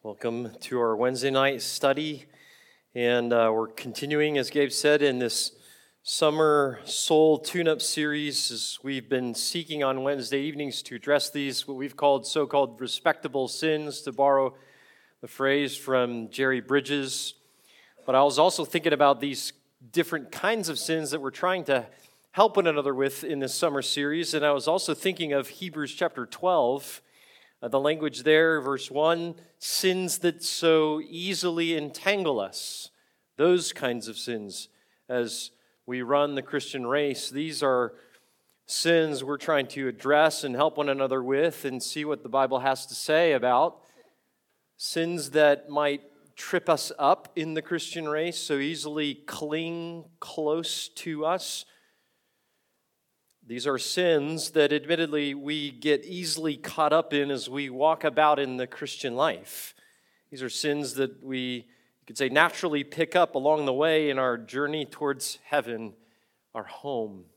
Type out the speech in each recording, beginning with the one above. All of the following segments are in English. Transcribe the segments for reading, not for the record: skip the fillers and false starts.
Welcome to our Wednesday night study, and we're continuing, as Gabe said, in this summer soul tune-up series as we've been seeking on Wednesday evenings to address these, what we've called so-called respectable sins, to borrow the phrase from Jerry Bridges. But I was also thinking about these different kinds of sins that we're trying to help one another with in this summer series, and I was also thinking of Hebrews chapter 12. The language there, verse 1, sins that so easily entangle us. Those kinds of sins as we run the Christian race. These are sins we're trying to address and help one another with and see what the Bible has to say about. Sins that might trip us up in the Christian race, so easily cling close to us. These are sins that admittedly we get easily caught up in as we walk about in the Christian life. These are sins that we, you could say, naturally pick up along the way in our journey towards heaven, our home.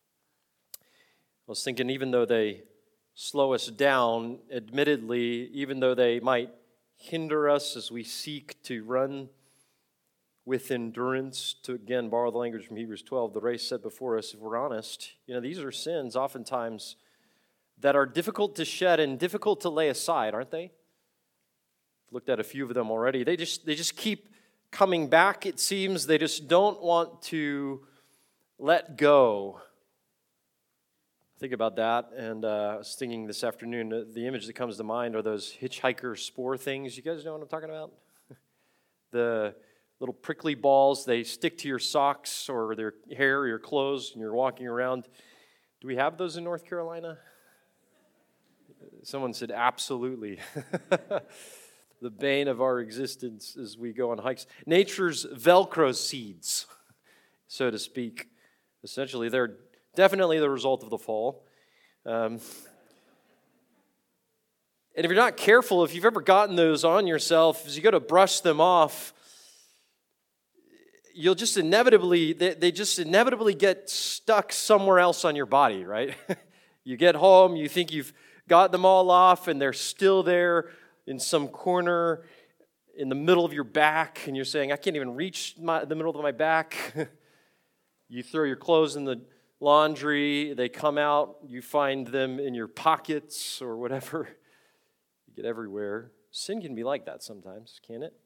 I was thinking, even though they slow us down, admittedly, even though they might hinder us as we seek to run with endurance, to again borrow the language from Hebrews 12, the race set before us, if we're honest, these are sins oftentimes that are difficult to shed and difficult to lay aside, aren't they? I've looked at a few of them already. They just keep coming back, it seems. They just don't want to let go. Think about that, and I was thinking this afternoon, the image that comes to mind are those hitchhiker spore things. You guys know what I'm talking about? The little prickly balls, they stick to your socks or their hair or your clothes, and you're walking around. Do we have those in North Carolina? Someone said, absolutely. The bane of our existence as we go on hikes. Nature's Velcro seeds, so to speak. Essentially, they're definitely the result of the fall. And if you're not careful, if you've ever gotten those on yourself, as you go to brush them off, you'll just inevitably, they just inevitably get stuck somewhere else on your body, right? You get home, you think you've got them all off, and they're still there in some corner in the middle of your back, and you're saying, I can't even reach the middle of my back. You throw your clothes in the laundry, they come out, you find them in your pockets or whatever. You get everywhere. Sin can be like that sometimes, can't it?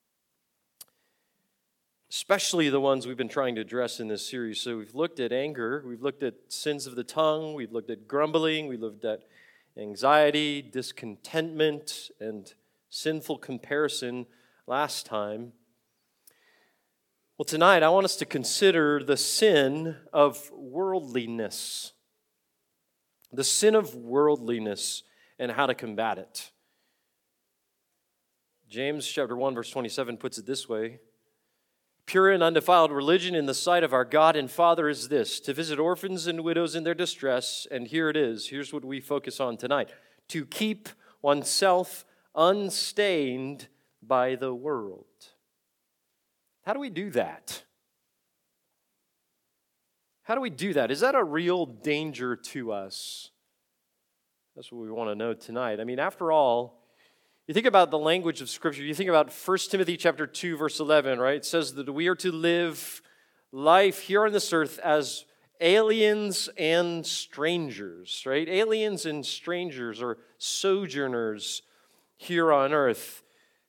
Especially the ones we've been trying to address in this series. So we've looked at anger, we've looked at sins of the tongue, we've looked at grumbling, we looked at anxiety, discontentment, and sinful comparison last time. Well, tonight I want us to consider the sin of worldliness. The sin of worldliness and how to combat it. James chapter 1, verse 27 puts it this way. Pure and undefiled religion in the sight of our God and Father is this, to visit orphans and widows in their distress, and here it is, here's what we focus on tonight, to keep oneself unstained by the world. How do we do that? How do we do that? Is that a real danger to us? That's what we want to know tonight. I mean, after all, you think about the language of Scripture. You think about 1 Timothy chapter 2, verse 11, right? It says that we are to live life here on this earth as aliens and strangers, right? Aliens and strangers or sojourners here on earth.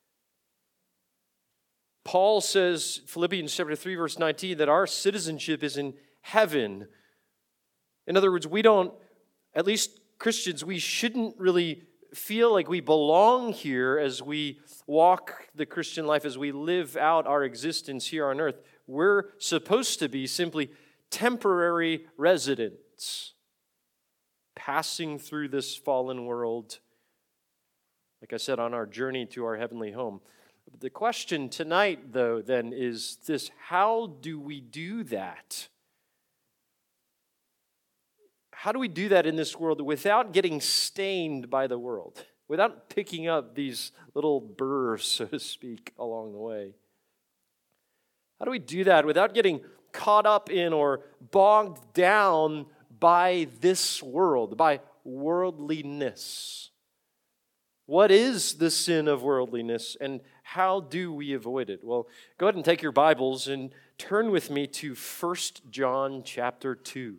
Paul says, Philippians chapter 3, verse 19, that our citizenship is in heaven. In other words, we don't, at least Christians, we shouldn't really feel like we belong here as we walk the Christian life, as we live out our existence here on earth. We're supposed to be simply temporary residents, passing through this fallen world, like I said, on our journey to our heavenly home. The question tonight, though, then, is this: how do we do that? How do we do that in this world without getting stained by the world, without picking up these little burrs, so to speak, along the way? How do we do that without getting caught up in or bogged down by this world, by worldliness? What is the sin of worldliness, and how do we avoid it? Well, go ahead and take your Bibles and turn with me to 1 John chapter 2.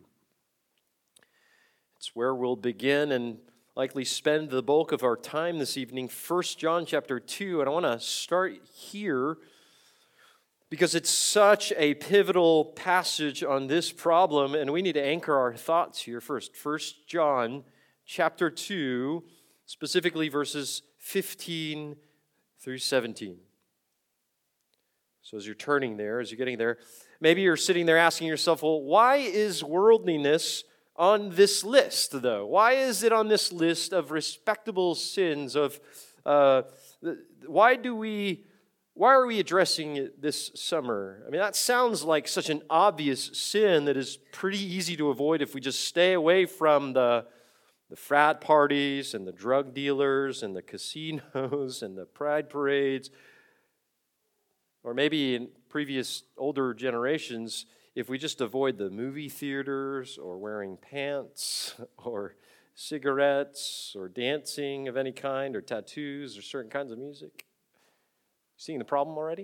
It's where we'll begin and likely spend the bulk of our time this evening, 1 John chapter 2. And I want to start here because it's such a pivotal passage on this problem, and we need to anchor our thoughts here first. 1 John chapter 2, specifically verses 15 through 17. So as you're turning there, as you're getting there, maybe you're sitting there asking yourself, well, why is worldliness on this list, though? Why is it on this list of respectable sins? Why are we addressing it this summer? I mean, that sounds like such an obvious sin that is pretty easy to avoid if we just stay away from the frat parties and the drug dealers and the casinos and the pride parades. Or maybe in previous older generations, if we just avoid the movie theaters or wearing pants or cigarettes or dancing of any kind or tattoos or certain kinds of music. Seeing the problem already?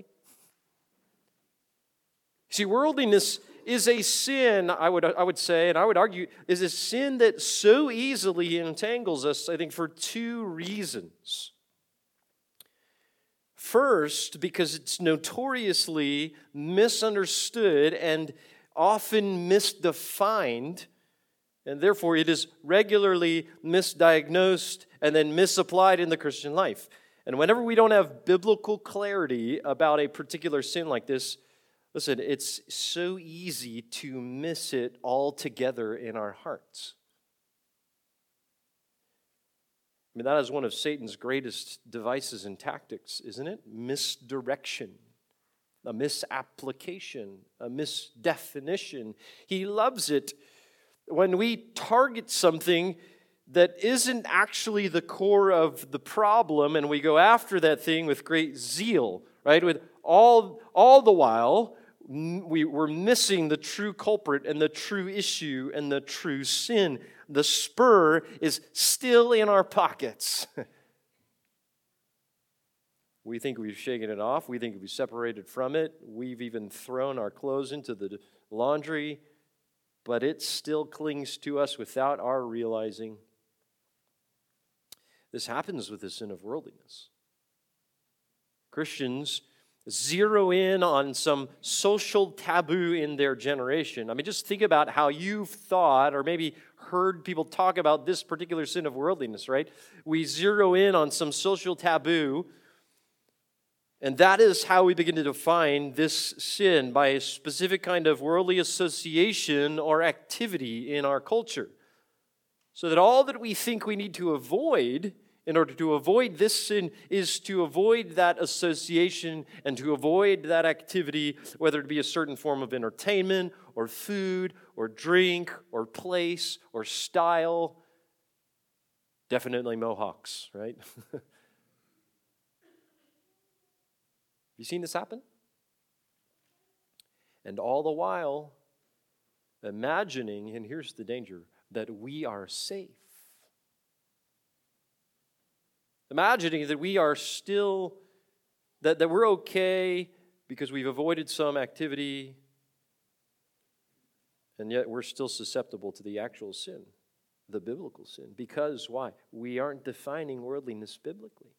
See, worldliness is a sin, I would say, and I would argue, is a sin that so easily entangles us, I think, for two reasons. First, because it's notoriously misunderstood and often misdefined, and therefore it is regularly misdiagnosed and then misapplied in the Christian life. And whenever we don't have biblical clarity about a particular sin like this, listen, it's so easy to miss it altogether in our hearts. I mean, that is one of Satan's greatest devices and tactics, isn't it? Misdirection, a misapplication, a misdefinition. He loves it when we target something that isn't actually the core of the problem, and we go after that thing with great zeal, right? With all the while, we're missing the true culprit and the true issue and the true sin. The spur is still in our pockets. We think we've shaken it off. We think we've separated from it. We've even thrown our clothes into the laundry, but it still clings to us without our realizing. This happens with the sin of worldliness. Christians zero in on some social taboo in their generation. I mean, just think about how you've thought or maybe heard people talk about this particular sin of worldliness, right? We zero in on some social taboo, and that is how we begin to define this sin, by a specific kind of worldly association or activity in our culture. So that all that we think we need to avoid in order to avoid this sin is to avoid that association and to avoid that activity, whether it be a certain form of entertainment or food or drink or place or style. Definitely mohawks, right? Have you seen this happen? And all the while, imagining, and here's the danger, that we are safe. Imagining that we are still, that we're okay because we've avoided some activity, and yet we're still susceptible to the actual sin, the biblical sin. Because why? We aren't defining worldliness biblically.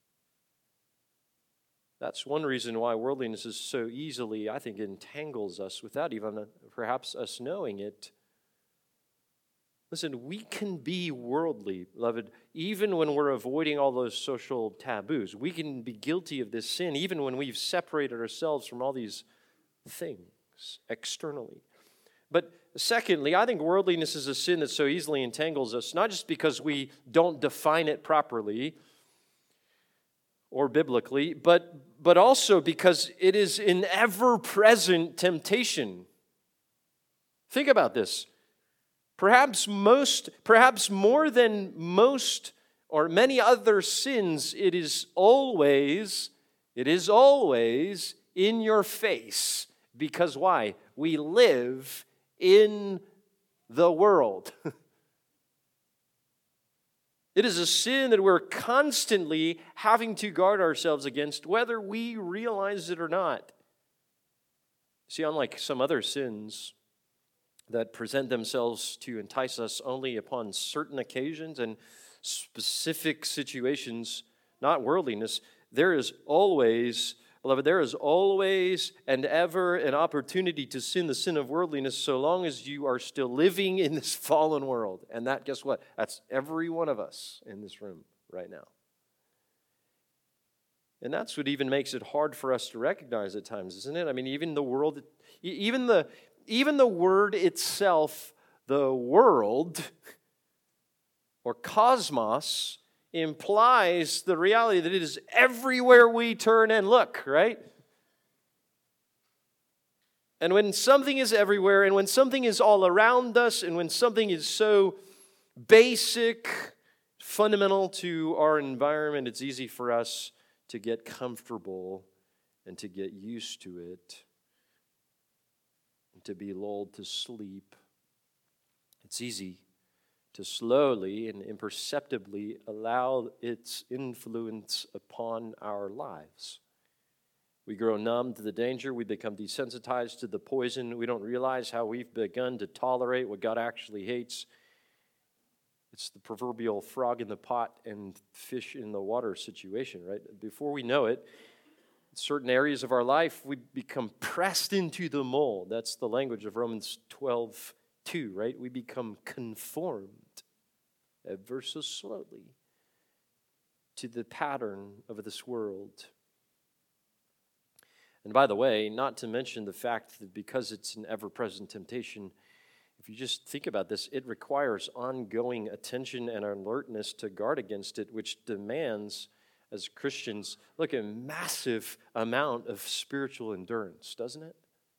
That's one reason why worldliness is so easily, I think, entangles us without even perhaps us knowing it. Listen, we can be worldly, beloved, even when we're avoiding all those social taboos. We can be guilty of this sin even when we've separated ourselves from all these things externally. But secondly, I think worldliness is a sin that so easily entangles us, not just because we don't define it properly or biblically, but also because it is an ever-present temptation. Think about this. Perhaps more than most or many other sins, it is always in your face. Because why? We live in the world. It is a sin that we're constantly having to guard ourselves against, whether we realize it or not. See, unlike some other sins that present themselves to entice us only upon certain occasions and specific situations, not worldliness, there is always, beloved, there is always and ever an opportunity to sin the sin of worldliness so long as you are still living in this fallen world. And that, guess what? That's every one of us in this room right now. And that's what even makes it hard for us to recognize at times, isn't it? I mean, even the world, even the word itself, the world, or cosmos, implies the reality that it is everywhere we turn and look, right? And when something is everywhere, and when something is all around us, and when something is so basic, fundamental to our environment, it's easy for us to get comfortable and to get used to it, and to be lulled to sleep. It's easy to slowly and imperceptibly allow its influence upon our lives. We grow numb to the danger. We become desensitized to the poison. We don't realize how we've begun to tolerate what God actually hates. It's the proverbial frog in the pot and fish in the water situation, right? Before we know it, in certain areas of our life, we become pressed into the mold. That's the language of Romans 12:2, right? We become conformed, ever so slowly, to the pattern of this world. And by the way, not to mention the fact that because it's an ever-present temptation, if you just think about this, it requires ongoing attention and alertness to guard against it, which demands, as Christians, look, a massive amount of spiritual endurance, doesn't it?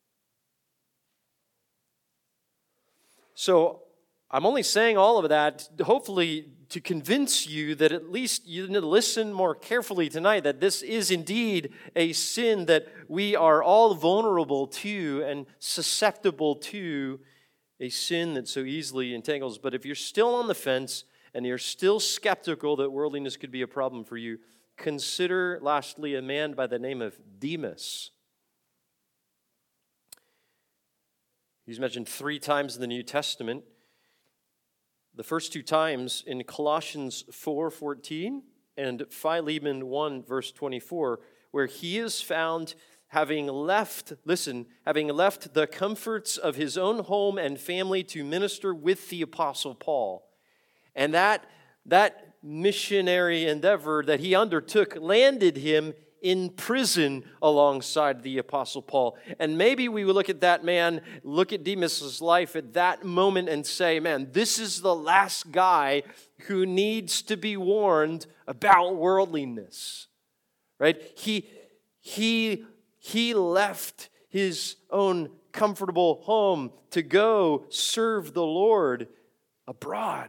So I'm only saying all of that, hopefully, to convince you that at least you need to listen more carefully tonight, that this is indeed a sin that we are all vulnerable to and susceptible to, a sin that so easily entangles. But if you're still on the fence and you're still skeptical that worldliness could be a problem for you, consider, lastly, a man by the name of Demas. He's mentioned 3 times in the New Testament. The first 2 times in Colossians 4:14 and Philemon 1, verse 24, where he is found having left the comforts of his own home and family to minister with the Apostle Paul. And that missionary endeavor that he undertook landed him in prison alongside the Apostle Paul. And maybe we would look at that man, look at Demas' life at that moment and say, man, this is the last guy who needs to be warned about worldliness, right? He left his own comfortable home to go serve the Lord abroad.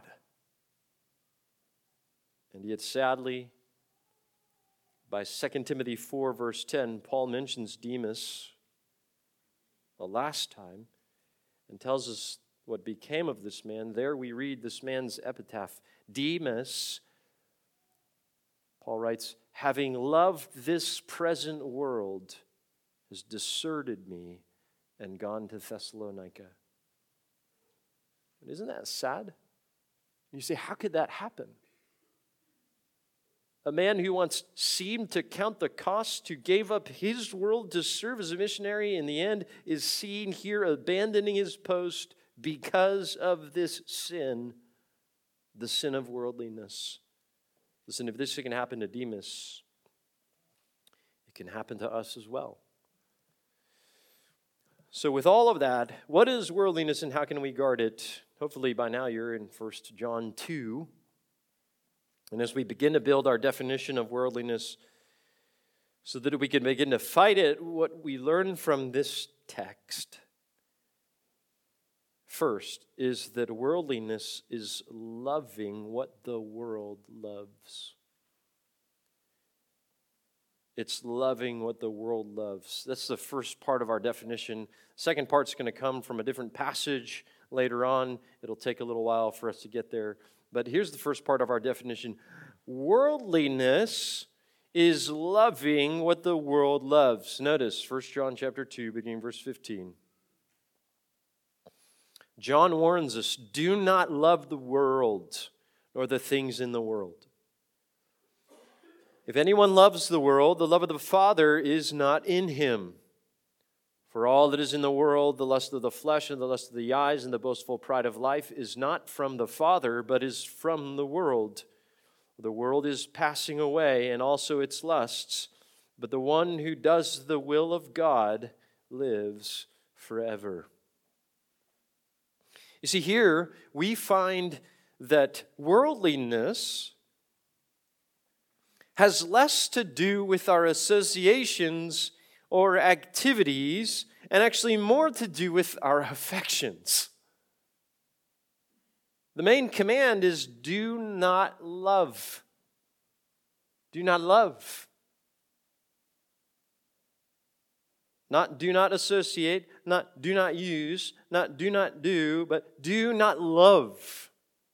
And yet, sadly, by 2 Timothy 4, verse 10, Paul mentions Demas the last time and tells us what became of this man. There we read this man's epitaph. Demas, Paul writes, having loved this present world, has deserted me and gone to Thessalonica. And isn't that sad? You say, how could that happen? A man who once seemed to count the cost, who gave up his world to serve as a missionary, in the end is seen here abandoning his post because of this sin, the sin of worldliness. Listen, if this can happen to Demas, it can happen to us as well. So with all of that, what is worldliness and how can we guard it? Hopefully by now you're in 1 John 2. And as we begin to build our definition of worldliness so that we can begin to fight it, what we learn from this text first is that worldliness is loving what the world loves. It's loving what the world loves. That's the first part of our definition. Second part's going to come from a different passage later on. It'll take a little while for us to get there. But here's the first part of our definition. Worldliness is loving what the world loves. Notice 1 John chapter 2, beginning verse 15. John warns us, do not love the world nor the things in the world. If anyone loves the world, the love of the Father is not in him. For all that is in the world, the lust of the flesh and the lust of the eyes and the boastful pride of life is not from the Father, but is from the world. The world is passing away and also its lusts, but the one who does the will of God lives forever. You see, here we find that worldliness has less to do with our associations or activities, and actually more to do with our affections. The main command is do not love. Do not love. Not do not associate, not do not use, not do not do, but do not love.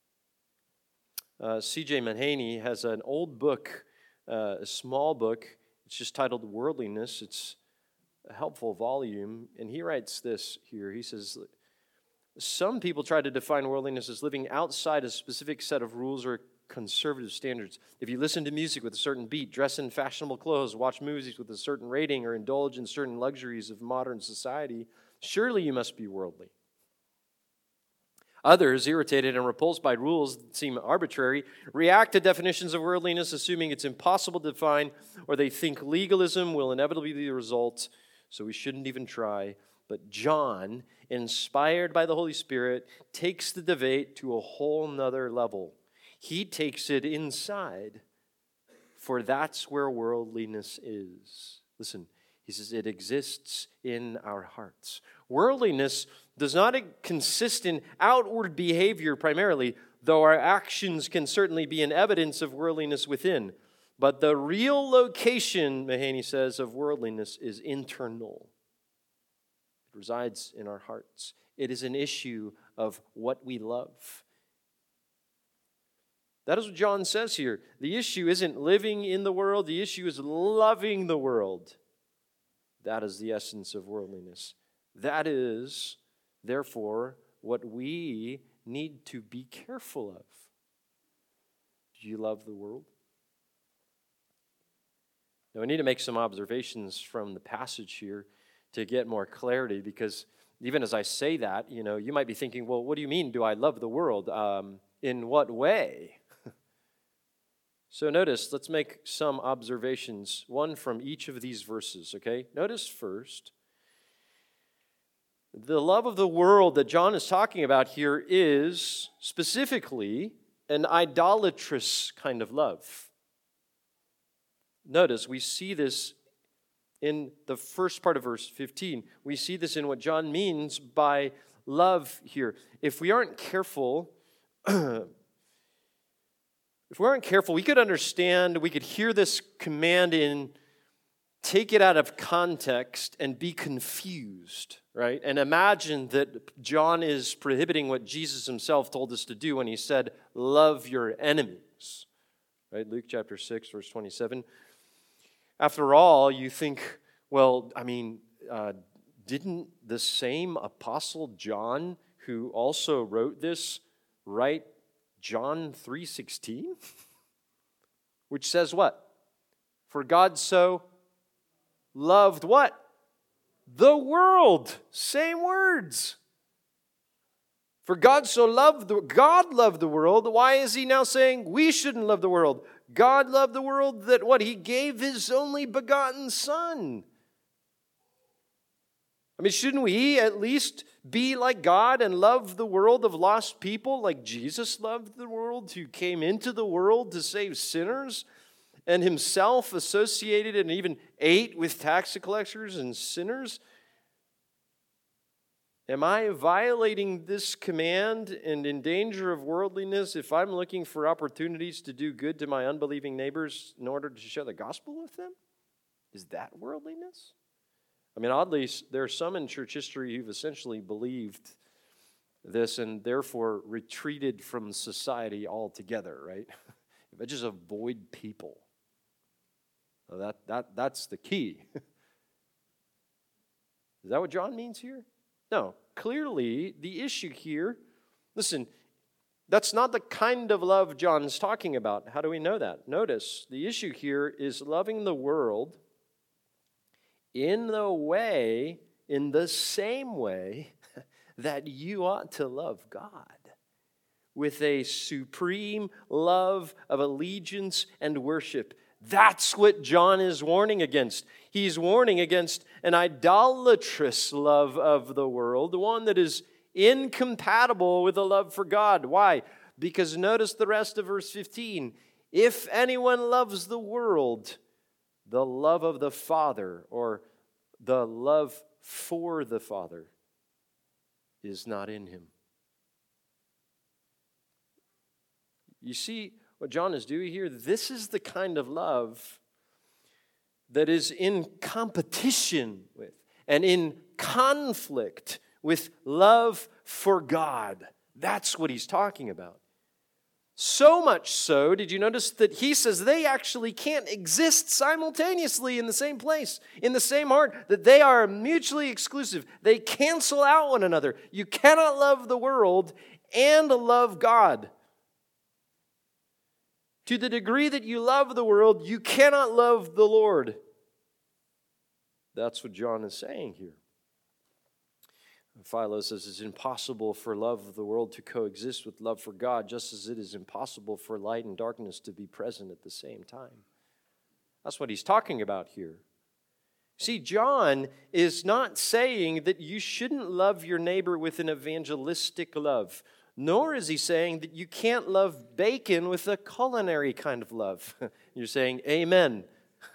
C.J. Mahaney has an old book, a small book. It's just titled Worldliness. It's a helpful volume. And he writes this here. He says, some people try to define worldliness as living outside a specific set of rules or conservative standards. If you listen to music with a certain beat, dress in fashionable clothes, watch movies with a certain rating, or indulge in certain luxuries of modern society, surely you must be worldly. Others, irritated and repulsed by rules that seem arbitrary, react to definitions of worldliness, assuming it's impossible to define, or they think legalism will inevitably be the result, so we shouldn't even try. But John, inspired by the Holy Spirit, takes the debate to a whole nother level. He takes it inside, for that's where worldliness is. Listen, he says it exists in our hearts. Worldliness does not consist in outward behavior primarily, though our actions can certainly be an evidence of worldliness within. But the real location, Mahaney says, of worldliness is internal. It resides in our hearts. It is an issue of what we love. That is what John says here. The issue isn't living in the world. The issue is loving the world. That is the essence of worldliness. That is, therefore, what we need to be careful of. Do you love the world? Now, I need to make some observations from the passage here to get more clarity, because even as I say that, you might be thinking, well, what do you mean, do I love the world? In what way? So notice, let's make some observations, one from each of these verses, okay? Notice first, the love of the world that John is talking about here is specifically an idolatrous kind of love. Notice, we see this in the first part of verse 15. We see this in what John means by love here. If we aren't careful, we could understand, we could hear this command and take it out of context and be confused, right? And imagine that John is prohibiting what Jesus himself told us to do when he said, love your enemies, right? Luke chapter 6, verse 27. After all, you think, well, didn't the same apostle John, who also wrote this, write John 3:16? Which says what? For God so loved what? The world. Same words. For God so loved God loved the world. Why is he now saying we shouldn't love the world? God loved the world that what? He gave his only begotten Son. Shouldn't we at least be like God and love the world of lost people like Jesus loved the world, who came into the world to save sinners and himself associated and even ate with tax collectors and sinners? Am I violating this command and in danger of worldliness if I'm looking for opportunities to do good to my unbelieving neighbors in order to share the gospel with them? Is that worldliness? Oddly, there are some in church history who've essentially believed this and therefore retreated from society altogether, right? If I just avoid people, that's the key. Is that what John means here? No. Clearly, the issue here, listen, that's not the kind of love John's talking about. How do we know that? Notice, the issue here is loving the world in the same way that you ought to love God, with a supreme love of allegiance and worship. That's what John is warning against. He's warning against an idolatrous love of the world, one that is incompatible with a love for God. Why? Because notice the rest of verse 15. If anyone loves the world, the love of the Father, or the love for the Father, is not in him. You see what John is doing here? This is the kind of love that is in competition with and in conflict with love for God. That's what he's talking about. So much so, did you notice that he says they actually can't exist simultaneously in the same place, in the same heart, that they are mutually exclusive. They cancel out one another. You cannot love the world and love God. To the degree that you love the world, you cannot love the Lord. That's what John is saying here. Philo says it's impossible for love of the world to coexist with love for God, just as it is impossible for light and darkness to be present at the same time. That's what he's talking about here. See, John is not saying that you shouldn't love your neighbor with an evangelistic love, nor is he saying that you can't love bacon with a culinary kind of love. You're saying, amen.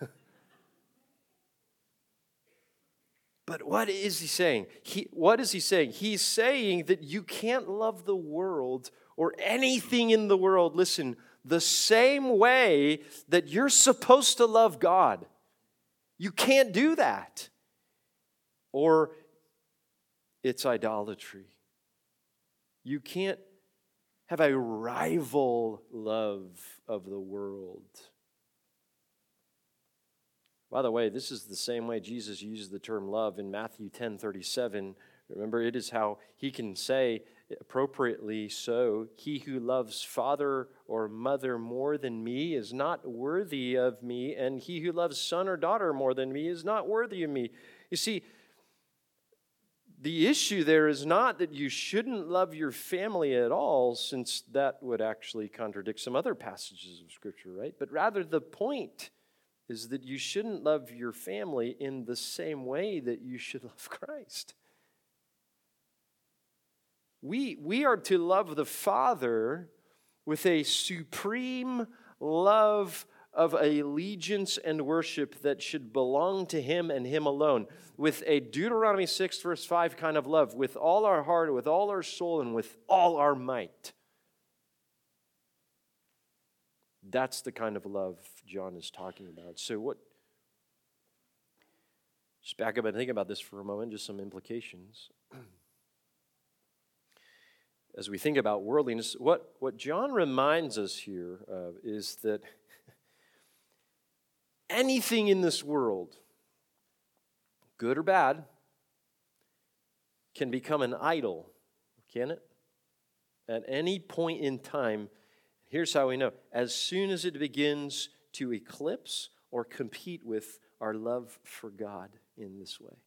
But what is he saying? What is he saying? He's saying that you can't love the world or anything in the world, listen, the same way that you're supposed to love God. You can't do that. Or it's idolatry. You can't have a rival love of the world. By the way, this is the same way Jesus used the term love in Matthew 10:37. Remember, it is how he can say appropriately so, he who loves father or mother more than me is not worthy of me, and he who loves son or daughter more than me is not worthy of me. You see, the issue there is not that you shouldn't love your family at all, since that would actually contradict some other passages of Scripture, right? But rather the point is that you shouldn't love your family in the same way that you should love Christ. We are to love the Father with a supreme love of allegiance and worship that should belong to Him and Him alone, with a Deuteronomy 6 verse 5 kind of love, with all our heart, with all our soul, and with all our might. That's the kind of love John is talking about. So just back up and think about this for a moment, just some implications. As we think about worldliness, what John reminds us here of is that anything in this world, good or bad, can become an idol, can it? At any point in time. Here's how we know. As soon as it begins to eclipse or compete with our love for God in this way.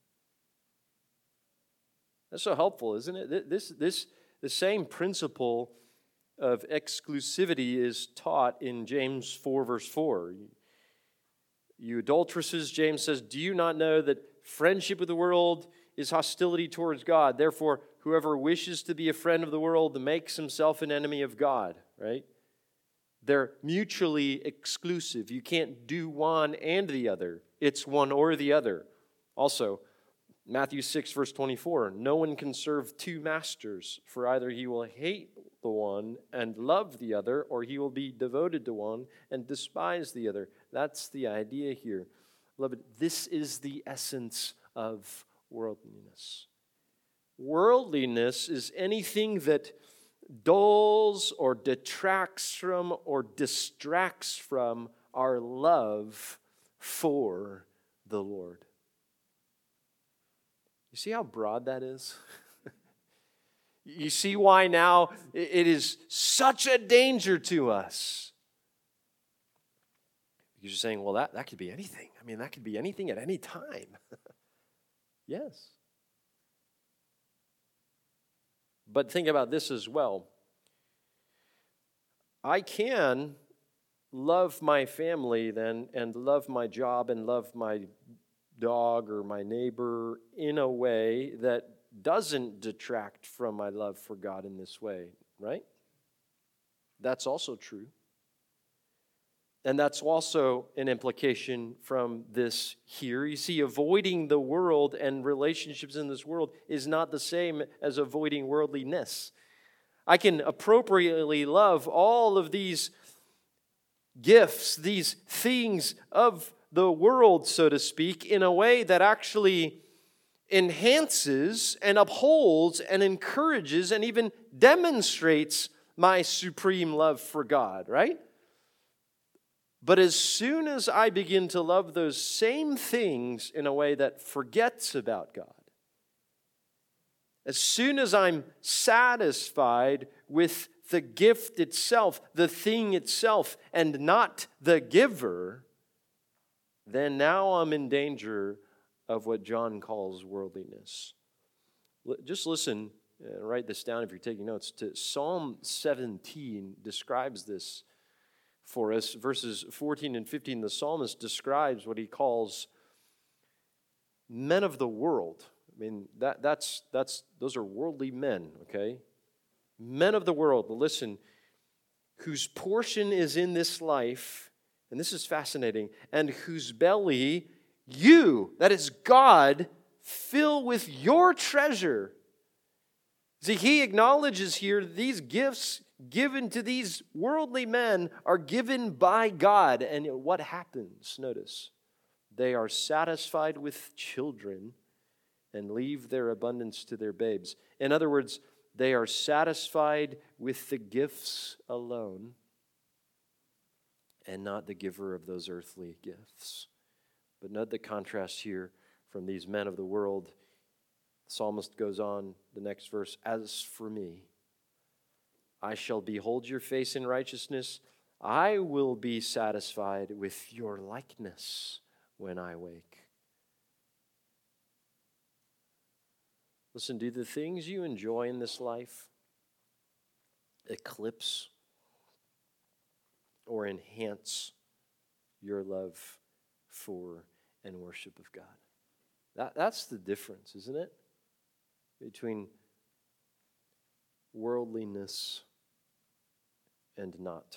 That's so helpful, isn't it? The same principle of exclusivity is taught in James 4, verse 4. You adulteresses, James says, do you not know that friendship with the world is hostility towards God? Therefore, whoever wishes to be a friend of the world makes himself an enemy of God, right? They're mutually exclusive. You can't do one and the other. It's one or the other. Also, Matthew 6, verse 24, no one can serve two masters, for either he will hate the one and love the other, or he will be devoted to one and despise the other. That's the idea here. Beloved, this is the essence of worldliness. Worldliness is anything that dulls or detracts from or distracts from our love for the Lord. You see how broad that is? You see why now it is such a danger to us. Because you're saying, well, that could be anything. I mean, that could be anything at any time. Yes. But think about this as well. I can love my family then and love my job and love my dog or my neighbor in a way that doesn't detract from my love for God in this way, right? That's also true. And that's also an implication from this here. You see, avoiding the world and relationships in this world is not the same as avoiding worldliness. I can appropriately love all of these gifts, these things of the world, so to speak, in a way that actually enhances and upholds and encourages and even demonstrates my supreme love for God, right? But as soon as I begin to love those same things in a way that forgets about God, as soon as I'm satisfied with the gift itself, the thing itself, and not the giver, then now I'm in danger of what John calls worldliness. Just listen, write this down if you're taking notes. To Psalm 17 describes this for us. Verses 14 and 15, the psalmist describes what he calls men of the world. I mean, those are worldly men, okay? Men of the world, listen, whose portion is in this life, and this is fascinating, and whose belly you, that is God, fill with your treasure. See, he acknowledges here these gifts given to these worldly men are given by God. And what happens? Notice, they are satisfied with children and leave their abundance to their babes. In other words, they are satisfied with the gifts alone and not the giver of those earthly gifts. But note the contrast here from these men of the world. The psalmist goes on, the next verse, as for me, I shall behold your face in righteousness. I will be satisfied with your likeness when I wake. Listen, do the things you enjoy in this life eclipse or enhance your love for and worship of God? That's the difference, isn't it? Between worldliness and not.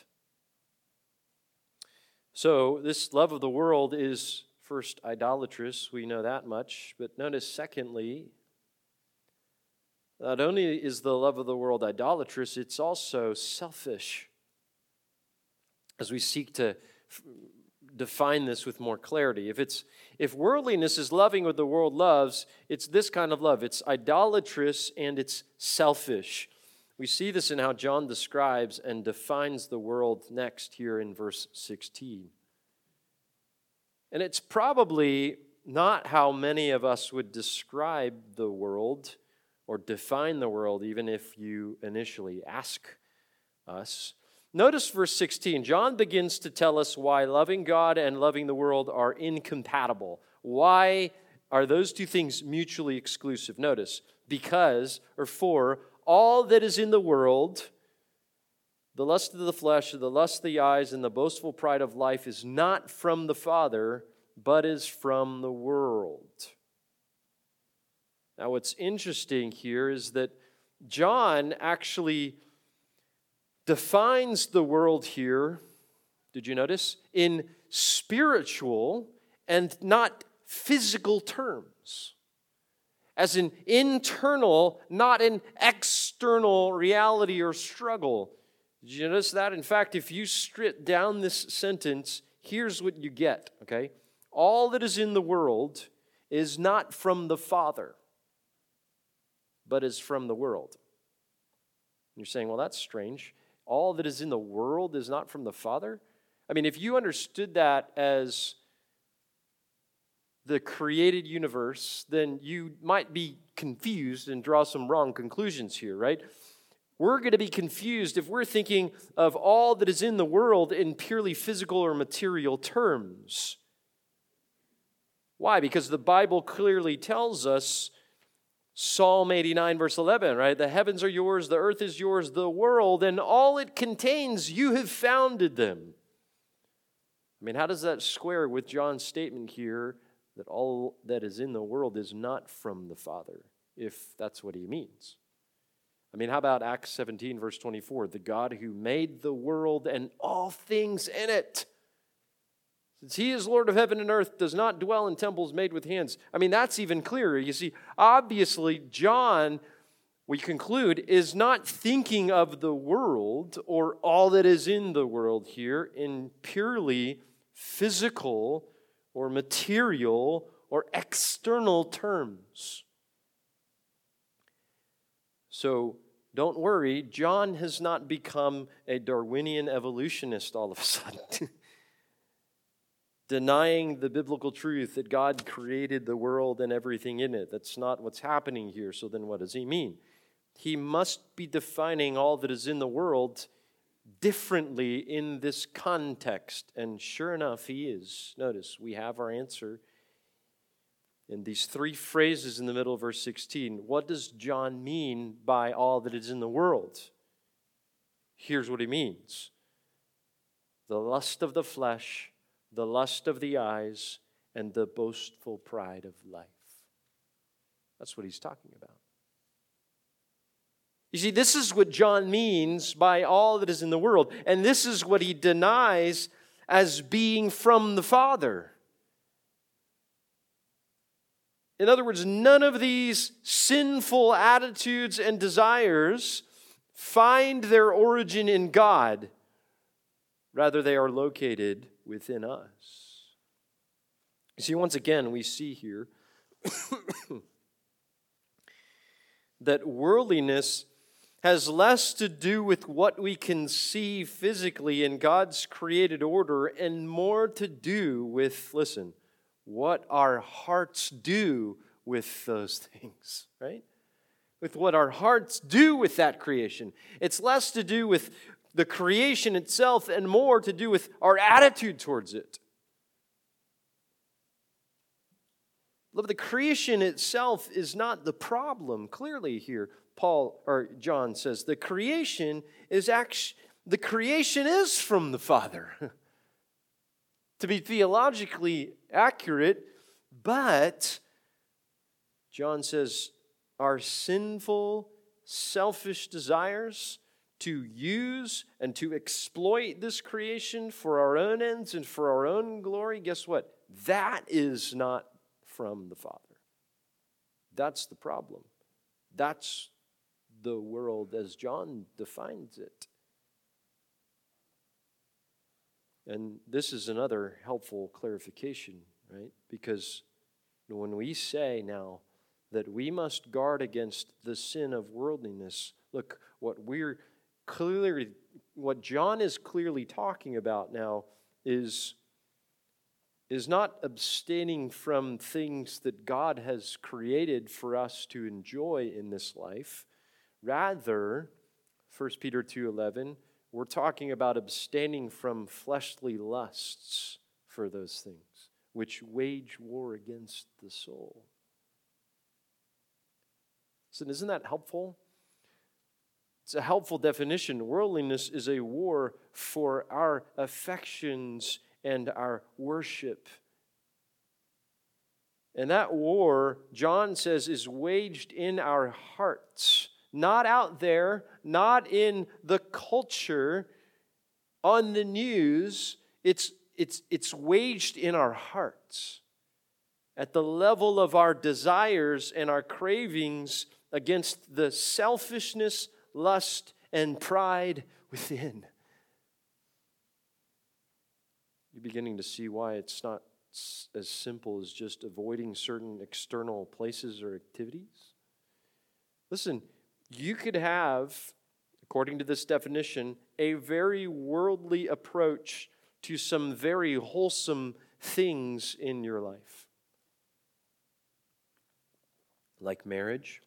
So, this love of the world is first idolatrous, we know that much, but notice secondly, not only is the love of the world idolatrous, it's also selfish. As we seek to define this with more clarity, if worldliness is loving what the world loves, it's this kind of love. It's idolatrous and it's selfish. We see this in how John describes and defines the world next here in verse 16. And it's probably not how many of us would describe the world or define the world, even if you initially ask us. Notice verse 16. John begins to tell us why loving God and loving the world are incompatible. Why are those two things mutually exclusive? Notice, because, or for, all that is in the world, the lust of the flesh, the lust of the eyes, and the boastful pride of life is not from the Father, but is from the world. Now, what's interesting here is that John actually defines the world here, did you notice, in spiritual and not physical terms. As an internal, not an external reality or struggle. Did you notice that? In fact, if you strip down this sentence, here's what you get, okay? All that is in the world is not from the Father. but is from the world. You're saying, well, that's strange. All that is in the world is not from the Father? I mean, if you understood that as the created universe, then you might be confused and draw some wrong conclusions here, right? We're going to be confused if we're thinking of all that is in the world in purely physical or material terms. Why? Because the Bible clearly tells us, Psalm 89, verse 11, right? The heavens are yours, the earth is yours, the world, and all it contains, you have founded them. I mean, how does that square with John's statement here that all that is in the world is not from the Father, if that's what he means? I mean, how about Acts 17, verse 24? The God who made the world and all things in it, since he is Lord of heaven and earth, does not dwell in temples made with hands. I mean, that's even clearer. You see, obviously, John, we conclude, is not thinking of the world or all that is in the world here in purely physical or material or external terms. So don't worry, John has not become a Darwinian evolutionist all of a sudden, denying the biblical truth that God created the world and everything in it. That's not what's happening here. So then what does he mean? He must be defining all that is in the world differently in this context. And sure enough, he is. Notice, we have our answer in these three phrases in the middle of verse 16. What does John mean by all that is in the world? Here's what he means. The lust of the flesh, the lust of the eyes, and the boastful pride of life. That's what he's talking about. You see, this is what John means by all that is in the world. And this is what he denies as being from the Father. In other words, none of these sinful attitudes and desires find their origin in God. Rather, they are located within us. You see, once again, we see here that worldliness has less to do with what we can see physically in God's created order and more to do with, listen, what our hearts do with those things, right? With what our hearts do with that creation. It's less to do with the creation itself and more to do with our attitude towards it. Look, the creation itself is not the problem. Clearly here, John says the creation is from the Father. To be theologically accurate, but John says our sinful, selfish desires to use and to exploit this creation for our own ends and for our own glory, guess what? That is not from the Father. That's the problem. That's the world as John defines it. And this is another helpful clarification, right? Because when we say now that we must guard against the sin of worldliness, look, what John is clearly talking about now is not abstaining from things that God has created for us to enjoy in this life. Rather, 1 Peter 2:11, we're talking about abstaining from fleshly lusts for those things, which wage war against the soul. So isn't that helpful? It's a helpful definition. Worldliness is a war for our affections and our worship. And that war, John says, is waged in our hearts. Not out there, not in the culture, on the news. It's waged in our hearts. At the level of our desires and our cravings against the selfishness, lust, and pride within. You're beginning to see why it's not as simple as just avoiding certain external places or activities. Listen, you could have, according to this definition, a very worldly approach to some very wholesome things in your life. Like marriage,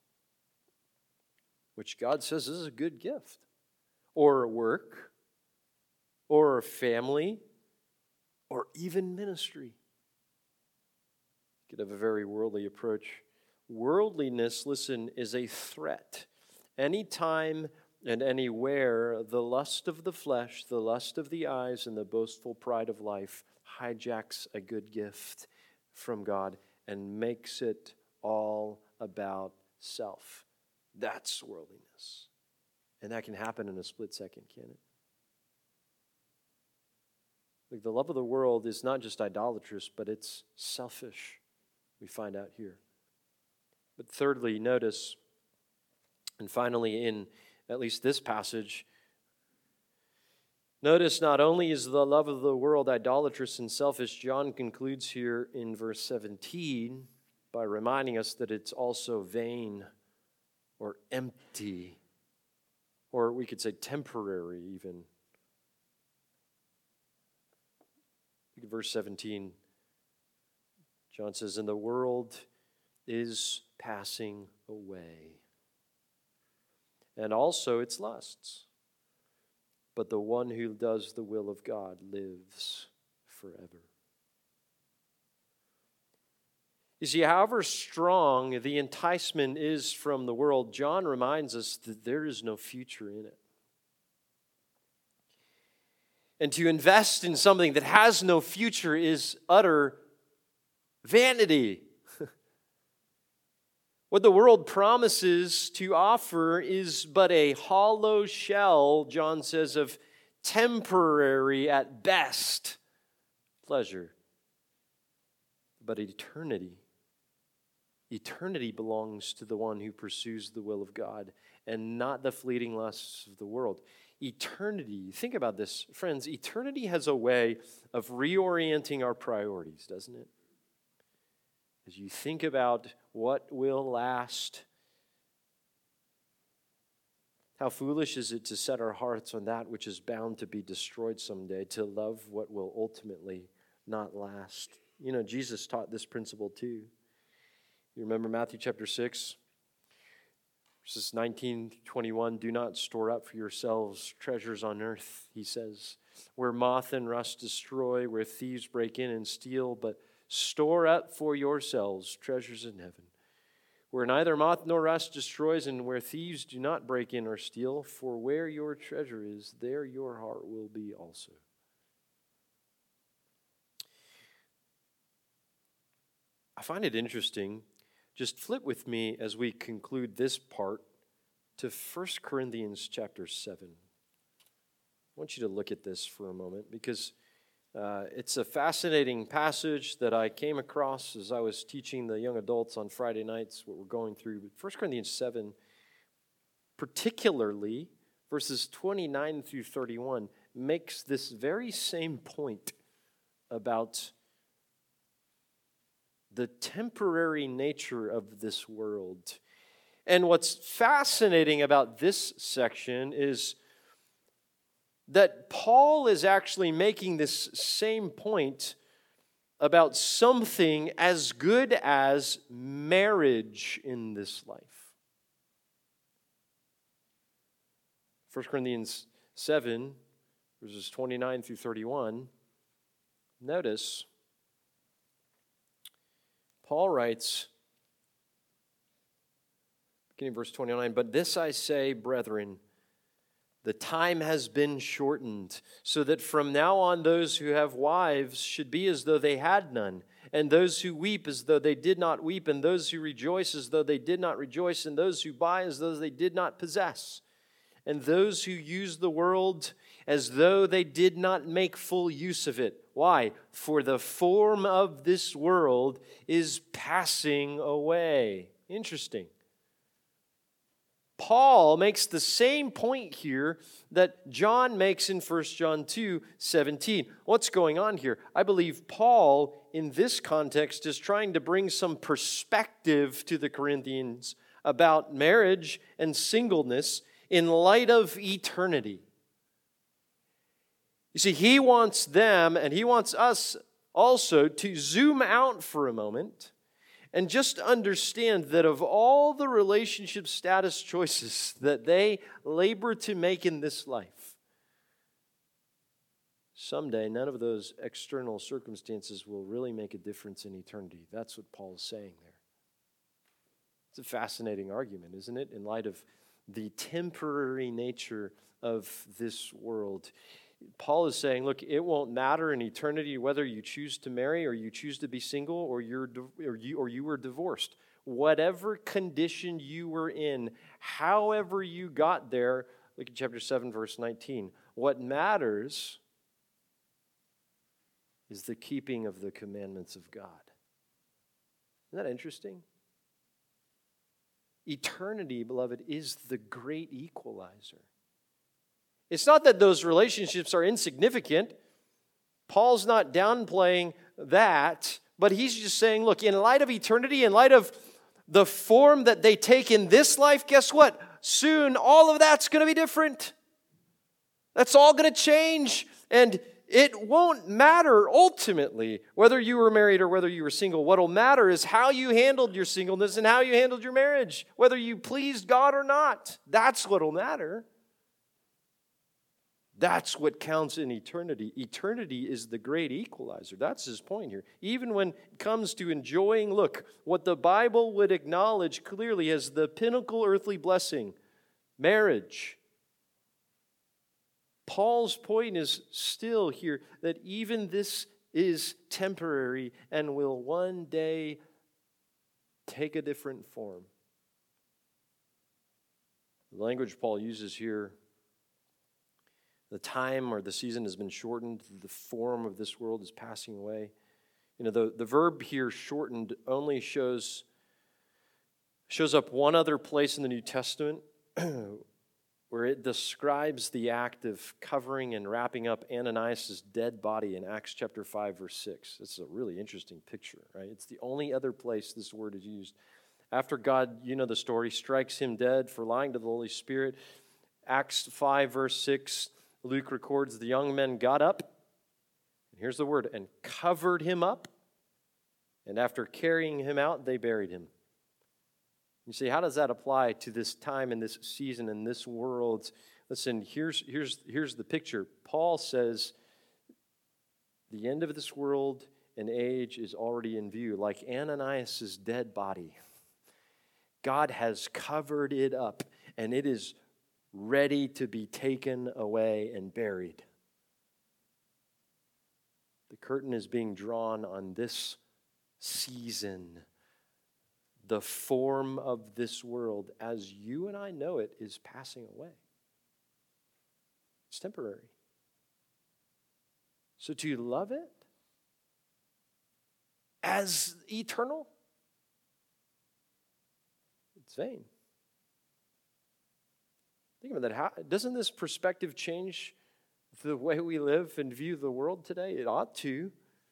which God says is a good gift. Or work, or family, or even ministry. You could have a very worldly approach. Worldliness, listen, is a threat. Anytime and anywhere the lust of the flesh, the lust of the eyes, and the boastful pride of life hijacks a good gift from God and makes it all about self. That's worldliness. And that can happen in a split second, can't it? Like the love of the world is not just idolatrous, but it's selfish. We find out here. But thirdly, notice, and finally in at least this passage, notice not only is the love of the world idolatrous and selfish, John concludes here in verse 17 by reminding us that it's also vain or empty, or we could say temporary even. Look at verse 17. John says, "And the world is passing away, and also its lusts. But the one who does the will of God lives forever." You see, however strong the enticement is from the world, John reminds us that there is no future in it. And to invest in something that has no future is utter vanity. What the world promises to offer is but a hollow shell, John says, of temporary at best pleasure. But eternity belongs to the one who pursues the will of God and not the fleeting lusts of the world. Eternity, think about this, friends, eternity has a way of reorienting our priorities, doesn't it? As you think about what will last, how foolish is it to set our hearts on that which is bound to be destroyed someday, to love what will ultimately not last. You know, Jesus taught this principle too. You remember Matthew chapter 6, verses 19 to 21, "Do not store up for yourselves treasures on earth," he says, "where moth and rust destroy, where thieves break in and steal, but store up for yourselves treasures in heaven, where neither moth nor rust destroys, and where thieves do not break in or steal. For where your treasure is, there your heart will be also." I find it interesting. Just flip with me as we conclude this part to 1 Corinthians chapter 7. I want you to look at this for a moment because it's a fascinating passage that I came across as I was teaching the young adults on Friday nights, what we're going through. But 1 Corinthians 7, particularly verses 29 through 31, makes this very same point about the temporary nature of this world. And what's fascinating about this section is that Paul is actually making this same point about something as good as marriage in this life. 1 Corinthians 7, verses 29 through 31, notice Paul writes, beginning verse 29, "But this I say, brethren, the time has been shortened, so that from now on those who have wives should be as though they had none, and those who weep as though they did not weep, and those who rejoice as though they did not rejoice, and those who buy as though they did not possess, and those who use the world as though they did not make full use of it." Why? "For the form of this world is passing away." Interesting. Paul makes the same point here that John makes in 1 John 2:17. What's going on here? I believe Paul, in this context, is trying to bring some perspective to the Corinthians about marriage and singleness in light of eternity. You see, he wants them and he wants us also to zoom out for a moment and just understand that of all the relationship status choices that they labor to make in this life, someday none of those external circumstances will really make a difference in eternity. That's what Paul is saying there. It's a fascinating argument, isn't it? In light of the temporary nature of this world. Paul is saying, look, it won't matter in eternity whether you choose to marry or you choose to be single or you were divorced. Whatever condition you were in, however you got there, look at chapter 7, verse 19. What matters is the keeping of the commandments of God. Isn't that interesting? Eternity, beloved, is the great equalizer. It's not that those relationships are insignificant. Paul's not downplaying that, but he's just saying, look, in light of eternity, in light of the form that they take in this life, guess what? Soon all of that's going to be different. That's all going to change, and it won't matter ultimately whether you were married or whether you were single. What will matter is how you handled your singleness and how you handled your marriage, whether you pleased God or not. That's what will matter. That's what counts in eternity. Eternity is the great equalizer. That's his point here. Even when it comes to enjoying, look, what the Bible would acknowledge clearly as the pinnacle earthly blessing, marriage. Paul's point is still here that even this is temporary and will one day take a different form. The language Paul uses here, the time or the season has been shortened. The form of this world is passing away. You know, the verb here, shortened, only shows up one other place in the New Testament where it describes the act of covering and wrapping up Ananias' dead body in Acts chapter 5, verse 6. This is a really interesting picture, right? It's the only other place this word is used. After God, you know the story, strikes him dead for lying to the Holy Spirit, Acts 5, verse 6, Luke records the young men got up, and here's the word, and covered him up, and after carrying him out, they buried him. You see, how does that apply to this time and this season and this world? Listen, here's the picture. Paul says the end of this world and age is already in view, like Ananias' dead body. God has covered it up, and it is ready to be taken away and buried. The curtain is being drawn on this season. The form of this world, as you and I know it, is passing away. It's temporary. So to love it as eternal, it's vain. Think about that. Doesn't this perspective change the way we live and view the world today? It ought to.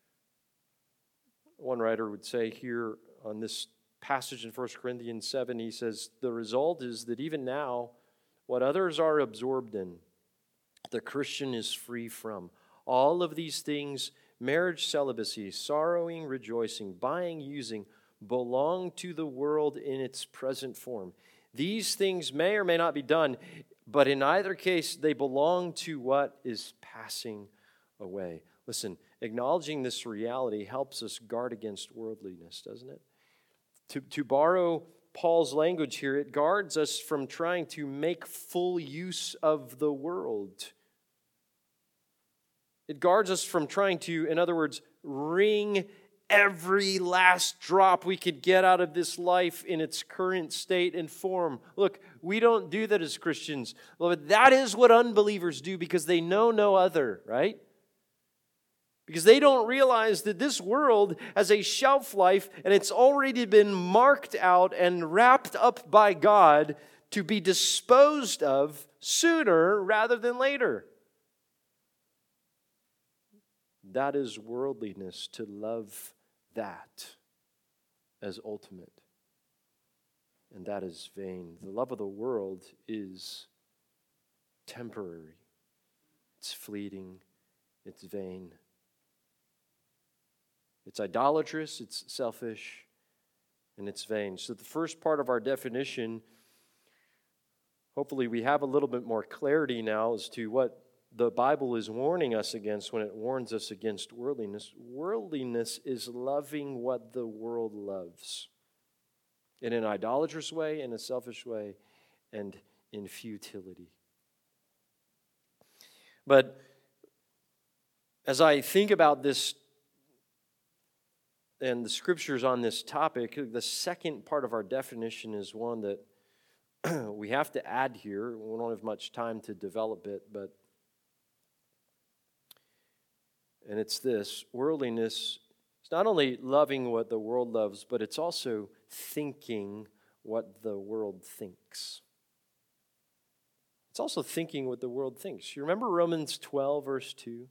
One writer would say here on this passage in 1 Corinthians 7, he says, the result is that even now, what others are absorbed in, the Christian is free from. All of these things, marriage, celibacy, sorrowing, rejoicing, buying, using, belong to the world in its present form. These things may or may not be done, but in either case, they belong to what is passing away. Listen, acknowledging this reality helps us guard against worldliness, doesn't it? To borrow Paul's language here, it guards us from trying to make full use of the world. It guards us from trying to, in other words, wring every last drop we could get out of this life in its current state and form. Look, we don't do that as Christians. Beloved, that is what unbelievers do because they know no other, right? Because they don't realize that this world has a shelf life and it's already been marked out and wrapped up by God to be disposed of sooner rather than later. That is worldliness, to love that as ultimate. and that is vain. The love of the world is temporary. It's fleeting. It's vain. It's idolatrous. It's selfish. And it's vain. So the first part of our definition, hopefully we have a little bit more clarity now as to what the Bible is warning us against when it warns us against worldliness. Worldliness is loving what the world loves in an idolatrous way, in a selfish way, and in futility. But as I think about this and the scriptures on this topic, the second part of our definition is one that we have to add here. We don't have much time to develop it, and it's this: worldliness is not only loving what the world loves, but it's also thinking what the world thinks. It's also thinking what the world thinks. You remember Romans 12, verse 2?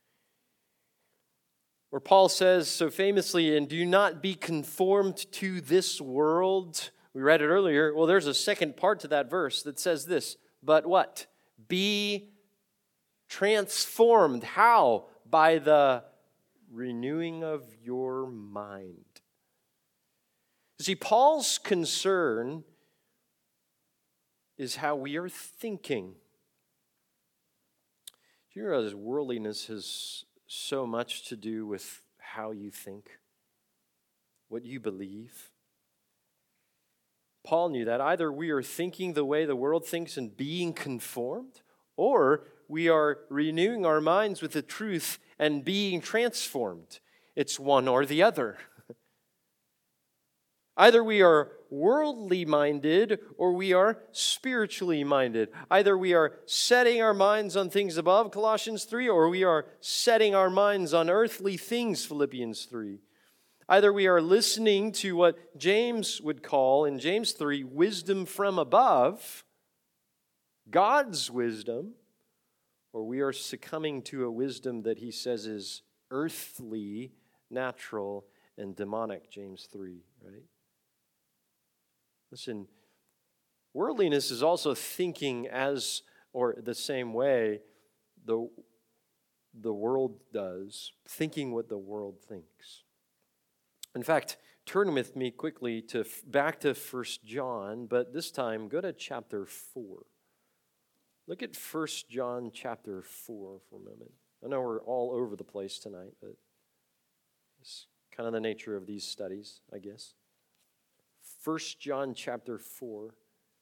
Where Paul says so famously, and do not be conformed to this world. We read it earlier. Well, there's a second part to that verse that says this, but what? Be transformed. How? By the renewing of your mind. See, Paul's concern is how we are thinking. Do you realize worldliness has so much to do with how you think, what you believe? Paul knew that either we are thinking the way the world thinks and being conformed, or we are renewing our minds with the truth and being transformed. It's one or the other. Either we are worldly minded or we are spiritually minded. Either we are setting our minds on things above, Colossians 3, or we are setting our minds on earthly things, Philippians 3. Either we are listening to what James would call, in James 3, wisdom from above, God's wisdom, or we are succumbing to a wisdom that he says is earthly, natural, and demonic, James 3, right? Listen, worldliness is also thinking as, or the same way the world does, thinking what the world thinks. In fact, turn with me quickly back to 1 John, but this time go to chapter 4. Look at 1 John chapter 4 for a moment. I know we're all over the place tonight, but it's kind of the nature of these studies, I guess. 1 John chapter 4,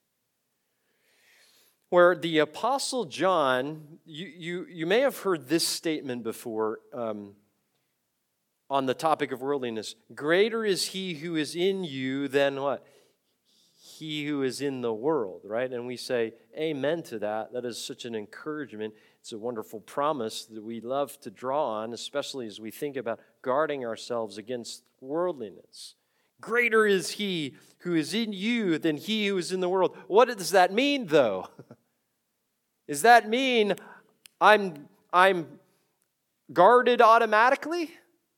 where the Apostle John, you may have heard this statement before on the topic of worldliness. Greater is he who is in you than what? He who is in the world, right? And we say amen to that. That is such an encouragement. It's a wonderful promise that we love to draw on, especially as we think about guarding ourselves against worldliness. Greater is he who is in you than he who is in the world. What does that mean, though? Does that mean I'm guarded automatically?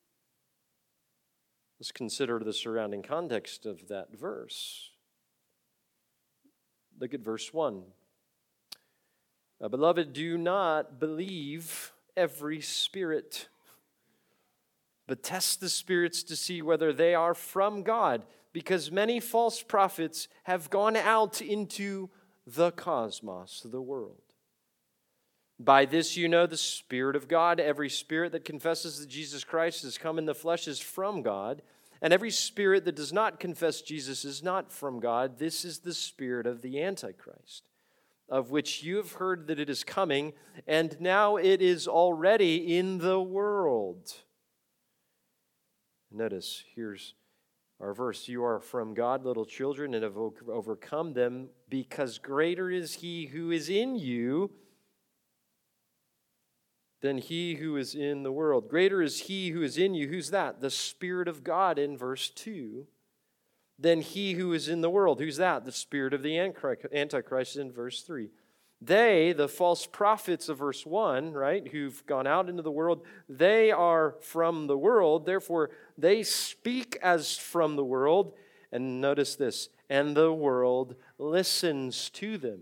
Let's consider the surrounding context of that verse. Look at verse 1. Beloved, do not believe every spirit, but test the spirits to see whether they are from God, because many false prophets have gone out into the cosmos, the world. By this you know the Spirit of God. Every spirit that confesses that Jesus Christ has come in the flesh is from God, and every spirit that does not confess Jesus is not from God. This is the spirit of the Antichrist, of which you have heard that it is coming, and now it is already in the world. Notice, here's our verse. You are from God, little children, and have overcome them, because greater is he who is in you than he who is in the world. Greater is he who is in you. Who's that? The Spirit of God in verse 2. Than he who is in the world. Who's that? The spirit of the Antichrist in verse 3. They, the false prophets of verse 1, right, who've gone out into the world, they are from the world. Therefore, they speak as from the world, And notice this, and the world listens to them.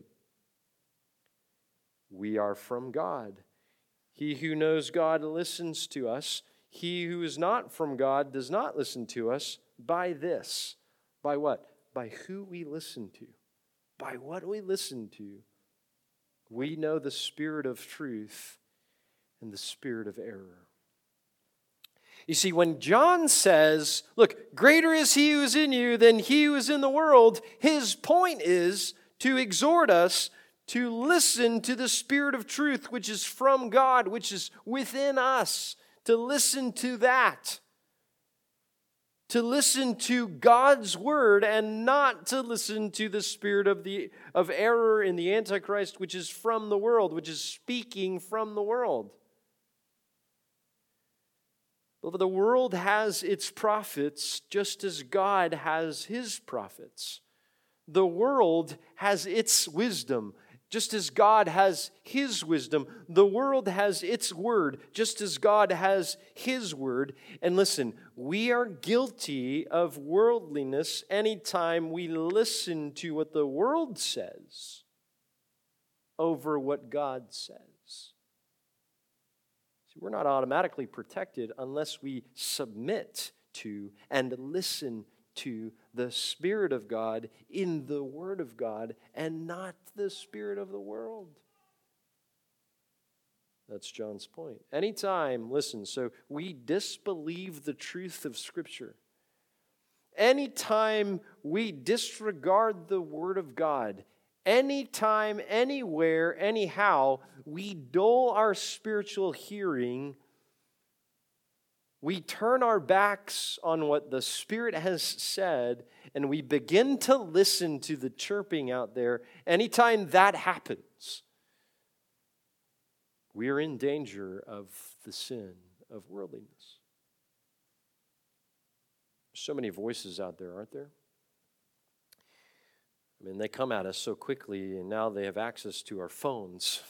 We are from God. He who knows God listens to us. He who is not from God does not listen to us. By this. By what? By who we listen to. By what we listen to. We know the spirit of truth and the spirit of error. You see, when John says, look, greater is he who is in you than he who is in the world, his point is to exhort us to listen to the spirit of truth, which is from God, which is within us, to listen to that. To listen to God's word and not to listen to the spirit of error in the Antichrist, which is from the world, which is speaking from the world. But the world has its prophets just as God has his prophets. The world has its wisdom just as God has his wisdom. The world has its word just as God has his word. And listen, we are guilty of worldliness anytime we listen to what the world says over what God says. See, we're not automatically protected unless we submit to and listen to the Spirit of God in the Word of God and not the spirit of the world. That's John's point. Anytime, listen, so we disbelieve the truth of Scripture. Anytime we disregard the Word of God, anytime, anywhere, anyhow, we dull our spiritual hearing, we turn our backs on what the Spirit has said, and we begin to listen to the chirping out there. Anytime that happens, we are in danger of the sin of worldliness. So many voices out there, aren't there? I mean, they come at us so quickly, and now they have access to our phones.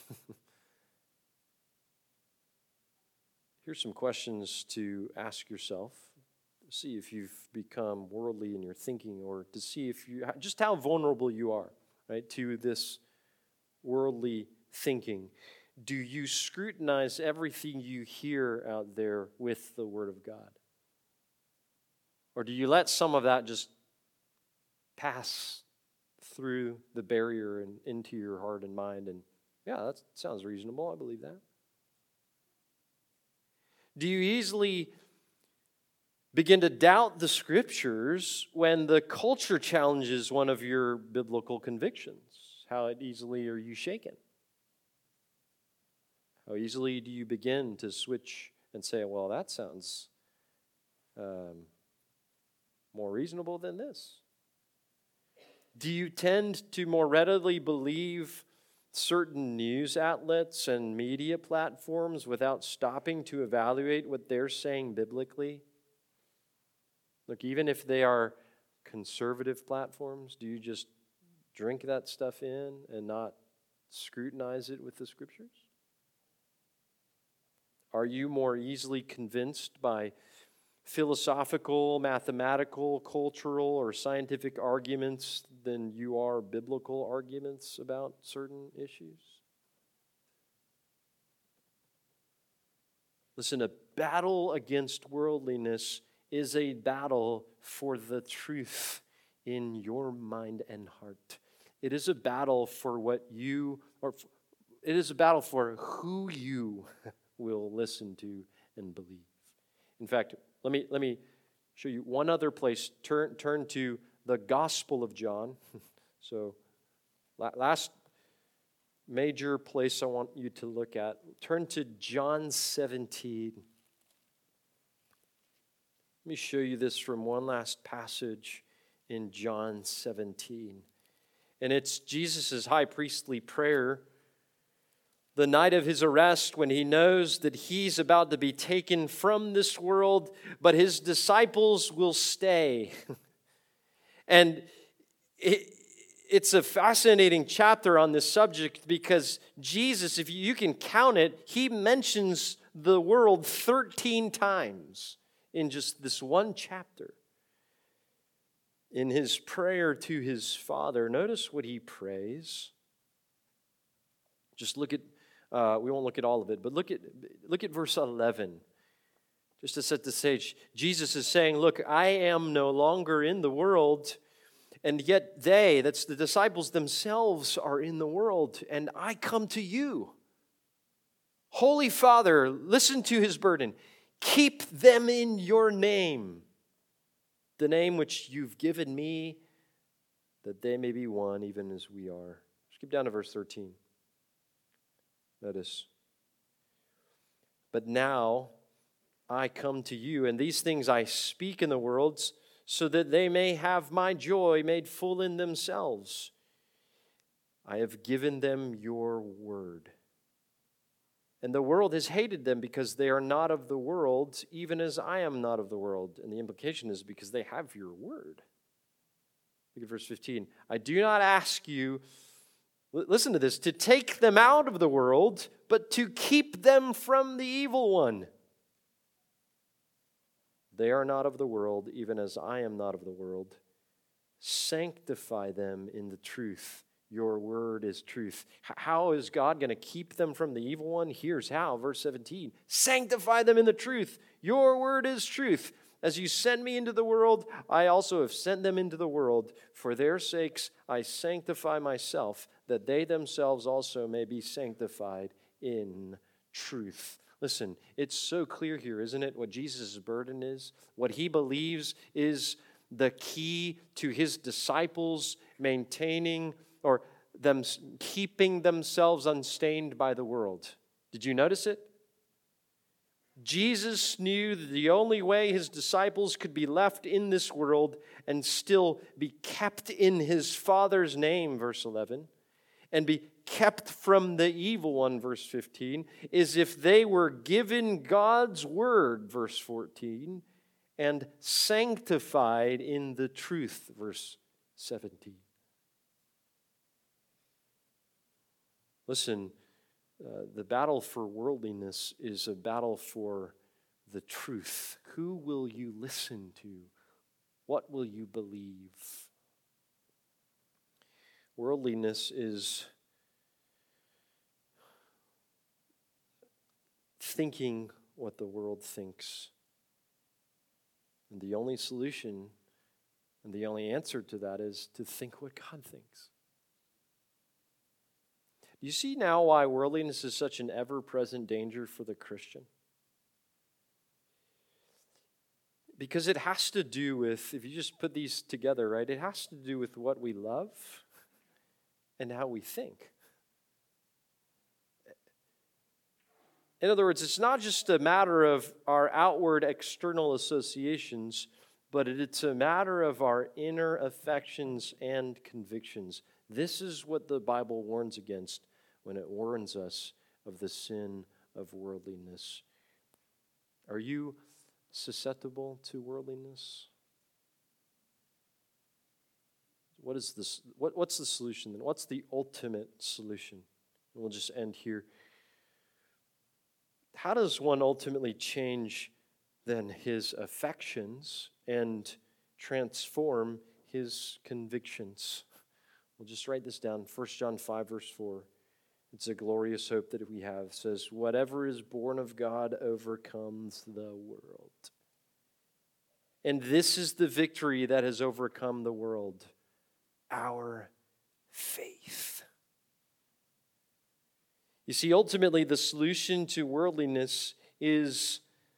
Here's some questions to ask yourself, to see if you've become worldly in your thinking, or to see if you just how vulnerable you are, right, to this worldly thinking. Do you scrutinize everything you hear out there with the Word of God? Or do you let some of that just pass through the barrier and into your heart and mind? And yeah, that sounds reasonable. I believe that. Do you easily begin to doubt the Scriptures when the culture challenges one of your biblical convictions? How easily are you shaken? How easily do you begin to switch and say, well, that sounds more reasonable than this? Do you tend to more readily believe certain news outlets and media platforms without stopping to evaluate what they're saying biblically? Look, even if they are conservative platforms, do you just drink that stuff in and not scrutinize it with the Scriptures? Are you more easily convinced by philosophical, mathematical, cultural, or scientific arguments than you are biblical arguments about certain issues? Listen, a battle against worldliness is a battle for the truth in your mind and heart. It is a battle for it is a battle for who you will listen to and believe. In fact, let me show you one other place. Turn to the Gospel of John. So, last major place I want you to look at. Turn to John 17. Let me show you this from one last passage in John 17. And it's Jesus' high priestly prayer the night of his arrest, when he knows that he's about to be taken from this world, but his disciples will stay. And it's a fascinating chapter on this subject because Jesus, if you can count it, he mentions the world 13 times in just this one chapter. in his prayer to his Father, notice what he prays. Just look at, we won't look at all of it, but look at verse 11. Just to set the stage, Jesus is saying, look, I am no longer in the world, and yet they, that's the disciples themselves, are in the world, and I come to you. Holy Father, listen to his burden. Keep them in your name, the name which you've given me, that they may be one, even as we are. Skip down to verse 13. Notice. But now I come to you, and these things I speak in the world, so that they may have my joy made full in themselves. I have given them your word. And the world has hated them because they are not of the world, even as I am not of the world. And the implication is because they have your word. Look at verse 15. I do not ask you, listen to this, to take them out of the world, but to keep them from the evil one. They are not of the world, even as I am not of the world. Sanctify them in the truth. Your word is truth. How is God going to keep them from the evil one? Here's how, verse 17. Sanctify them in the truth. Your word is truth. As you send me into the world, I also have sent them into the world. For their sakes I sanctify myself, that they themselves also may be sanctified in truth. Listen, it's so clear here, isn't it, what Jesus' burden is? What he believes is the key to his disciples maintaining or them keeping themselves unstained by the world. Did you notice it? Jesus knew that the only way his disciples could be left in this world and still be kept in his Father's name, verse 11, and be kept from the evil one, verse 15, is if they were given God's word, verse 14, and sanctified in the truth, verse 17. Listen, the battle for worldliness is a battle for the truth. Who will you listen to? What will you believe? Worldliness is thinking what the world thinks. And the only solution and the only answer to that is to think what God thinks. Do you see now why worldliness is such an ever-present danger for the Christian? Because it has to do with, if you just put these together, right, it has to do with what we love and how we think. In other words, it's not just a matter of our outward external associations, but it's a matter of our inner affections and convictions. This is what the Bible warns against when it warns us of the sin of worldliness. Are you susceptible to worldliness? What is this? What's the solution then? What's the ultimate solution? And we'll just end here. How does one ultimately change then his affections and transform his convictions? We'll just write this down. 1 John 5, verse 4. It's a glorious hope that we have. It says, whatever is born of God overcomes the world. And this is the victory that has overcome the world, our faith. You see, ultimately, the solution to worldliness is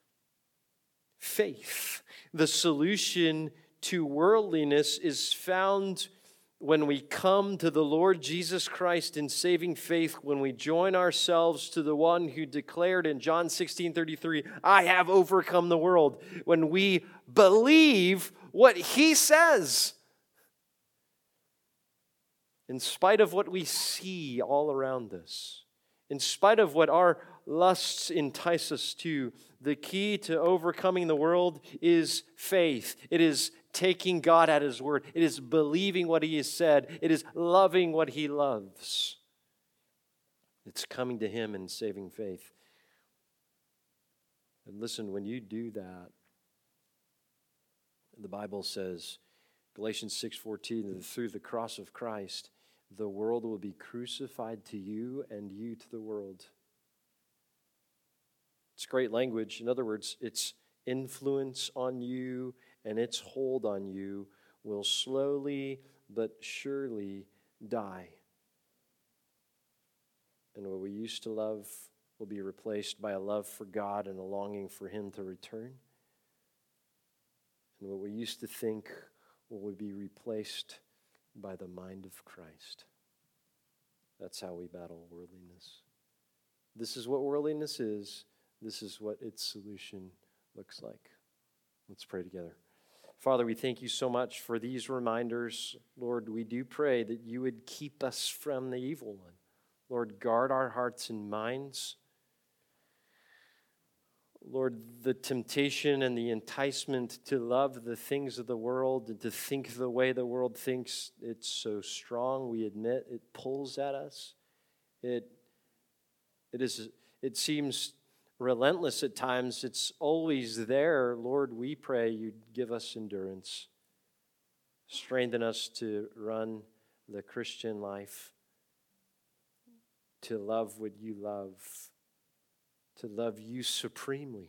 faith. The solution to worldliness is found when we come to the Lord Jesus Christ in saving faith, when we join ourselves to the one who declared in John 16:33, I have overcome the world. When we believe what he says, in spite of what we see all around us, in spite of what our lusts entice us to, the key to overcoming the world is faith. It is taking God at his word. It is believing what he has said. It is loving what he loves. It's coming to him in saving faith. And listen, when you do that, the Bible says Galatians 6:14, through the cross of Christ, the world will be crucified to you and you to the world. It's great language. In other words, its influence on you and its hold on you will slowly but surely die. And what we used to love will be replaced by a love for God and a longing for Him to return. And what we used to think will be replaced by the mind of Christ. That's how we battle worldliness. This is what worldliness is. This is what its solution looks like. Let's pray together. Father, we thank you so much for these reminders. Lord, we do pray that you would keep us from the evil one. Lord, guard our hearts and minds. Lord, the temptation and the enticement to love the things of the world and to think the way the world thinks, it's so strong, we admit. It pulls at us. It seems relentless at times. It's always there. Lord, we pray you'd give us endurance. Strengthen us to run the Christian life, to love what you love, to love you supremely,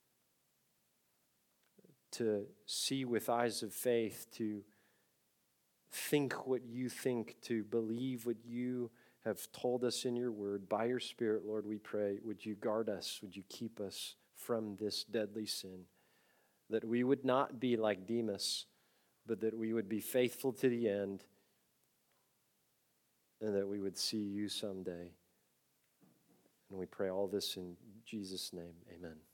to see with eyes of faith, to think what you think, to believe what you have told us in your word. By your Spirit, Lord, we pray, would you guard us, would you keep us from this deadly sin, that we would not be like Demas, but that we would be faithful to the end, and that we would see you someday. And we pray all this in Jesus' name. Amen.